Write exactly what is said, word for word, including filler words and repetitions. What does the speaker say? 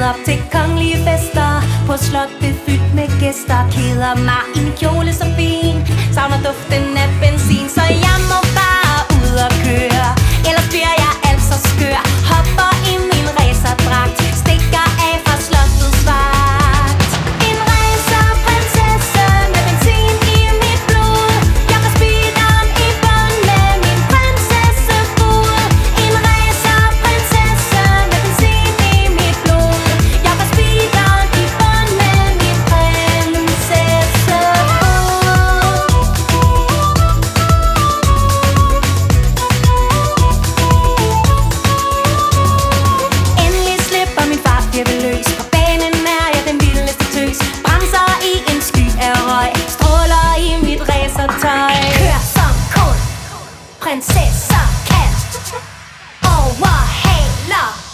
op til kongelige fester på slottet fyldt med gæster. Keder mig i min kjole så fin, savner duften af benzin, så jeg må bare ud og køre, ellers bliver jeg altså skør. Hopper i min racerdragt, stikker af fra slottets vagt. En racerprinsesse med benzin i mit blod, jeg får speederen i bånd med min prinsessefod. En racerprinsesse med benzin i mit blod, jeg får speederen i bånd med min prinsessefod. Endelig slipper min far løs. På banen er jeg den vildeste tøs. Bremser i en sky af røg, stråler i mit racertøj. Kør som kun prinsesser kan, overhaler